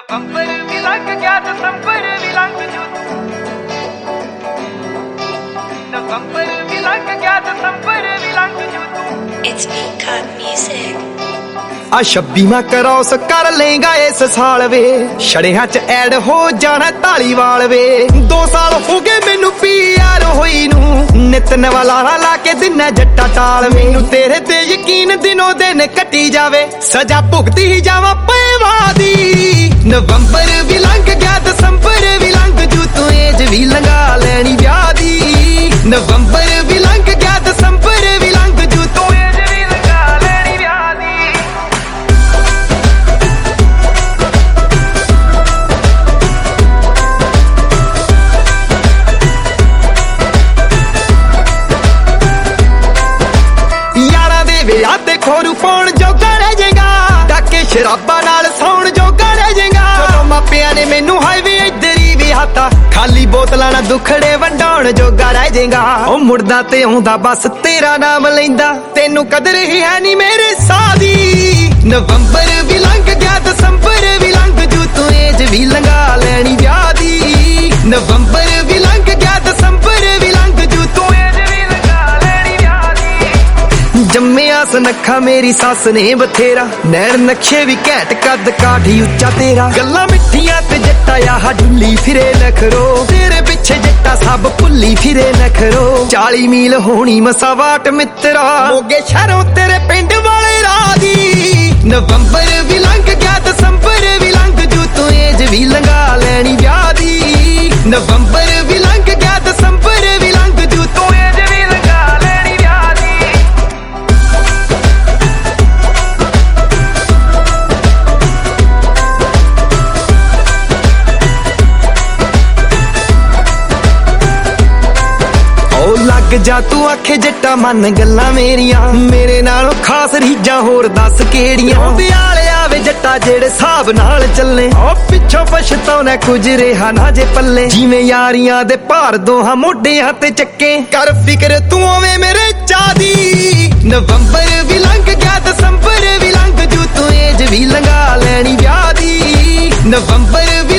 नवंबर भी लंघ गया दिसंबर भी लंघ जू नवंबर भी लंघ गया दिसंबर भी लंघ जू It's Peacock Music. आ 26वां क्रॉस कर लेगा इस साल वे छड़ियां च ऐड हो जाना धालीवाल वे 2 साल हो गए मैनू PR होई नू नित नवा लारा ला के दिना जट्टा टाल मैनू तेरे ते यकीन दिनों दिन कटी जावे सजा भुगती ही जावा पेवा दी नवंबर भी लंघ गया दिसंबर भी लंघ जू तू एज भी लंघा लैनी ब्याह दी नवंबर भी लंघ गया दिसंबर भी लंघ जू तू एज भी लंघा लैनी ब्याह दी ਵਿਆਹ ਤੇ ਖੋਰੂ ਪਾਉਣ ਜੋਗਾ ਰਹਿ ਜਾਏਗਾ ਡਾਕੇ ਸ਼ਰਾਬਾਂ ਨਾਲ ਸੌਣ ਜੋਗਾ ਰਹਿ ਜਾਏਗਾ ਜਦੋਂ ਮਾਪਿਆਂ ਨੇ ਮੈਨੂੰ ਹਾਈਵੇ ਇੱਧਰ ਹੀ ਵਿਆਹਤਾ ਖਾਲੀ ਬੋਤਲਾਂ ਨਾਲ ਦੁਖੜੇ ਵੰਡਾਉਣ ਜੋਗਾ ਰਹਿ ਜਾਏਗਾ ਉਹ ਮੁੜਦਾ ਤੇ ਆਉਂਦਾ ਬਸ ਤੇਰਾ ਨਾਮ ਲੈਂਦਾ ਤੈਨੂੰ ਕਦਰ ਹੀ ਹੈ ਨਹੀਂ ਮੇਰੇ ਸਾਹ ਦੀ ਨਵੰਬਰ ਵੀ ਲੰਘ ਗਿਆ ਦਸੰਬਰ ਵੀ ਲੰਘ ਜੂ ਤੂੰ ਏਜ ਵੀ ਲੰਘਾ ਲੈਣੀ ਵਿਆਹ ਦੀ ਨਵੰਬਰ ਵੀ ਲੰਘ ਗਿਆ ਦਸੰਬਰ ਵੀ ਲੰਘ ਜੂ ਤੂੰ एज भी लंघा लैनी ब्याह दी ਜੰਮਿਆ ਸੁਨੱਖਾ ਮੇਰੀ ਸੱਸ ਨੇ ਬਥੇਰਾ ਨੈਣ ਨਕਸ਼ੇ ਵੀ ਘੈਂਟ ਕੱਦ ਕਾਠੀ ਉੱਚਾ ਤੇਰਾ ਗੱਲਾਂ ਮਿੱਠੀਆਂ ਤੇ ਜੱਟਾ ਆਹ ਢੁੱਲੀ ਫਿਰੇ ਨਖਰੋ ਤੇਰੇ ਪਿੱਛੇ ਜੱਟਾ ਸਭ ਭੁੱਲੀ ਫਿਰੇ ਨਖਰੋ 40 ਮੀਲ ਹੋਣੀ ਮਸਾਵਾਟ ਮਿੱਤਰਾ ਮੋਗੇ ਸ਼ਹਿਰੋਂ ਤੇਰੇ ਪਿੰਡ ਵਾਲੇ ਰਾਹ ਦੀ ਨਵੰਬਰ ਵੀ ਲੰਘ ਗਿਆ ਦਸੰਬਰ ਵੀ ਲੰਘ ਜੂ ਤੂੰ ਏਜ ਵੀ ਲੰਘਾ ਲੈਣੀ ਵਿਆਹ ਦੀ ਨਵੰਬਰ ਵੀ ਲੰਘ ਗਿਆ ਦਸੰਬਰ ਵੀ ਲੰਘ ਜੂ ਤੂੰ एज भी लंघा लैनी ब्याह दी ਲੱਗ ਜਾ ਤੂੰ ਆਖੇ ਜੱਟਾ ਮੰਨ ਗੱਲਾਂ ਮੇਰੀਆਂ ਮੇਰੇ ਨਾਲੋਂ ਖਾਸ ਰੀਜਾਂ ਹੋਰ ਦੱਸ ਕਿਹੜੀਆਂ ਵਿਆਲੇ ਆਵੇ ਜੱਟਾ ਜਿਹੜੇ ਹਿਸਾਬ ਨਾਲ ਚੱਲੇ ਉਹ ਪਿੱਛੋਂ ਪਛਤਾਉਣਾ ਕੁਝ ਰਿਹਾ ਨਾ ਜੇ ਪੱਲੇ ਜਿਵੇਂ ਯਾਰੀਆਂ ਦੇ ਭਾਰ ਦੋਹਾਂ ਮੋਢਿਆਂ ਤੇ ਚੱਕੇ ਕਰ ਫਿਕਰ ਤੂੰ ਓਵੇਂ ਮੇਰੇ ਚਾਦੀ ਨਵੰਬਰ ਵੀ ਲੰਘ ਗਿਆ ਦਸੰਬਰ ਵੀ ਲੰਘ ਜੂ ਤੂੰ ਏਜ ਵੀ ਲੰਘਾ ਲੈਣੀ ਵਿਆਹ ਦੀ ਨਵੰਬਰ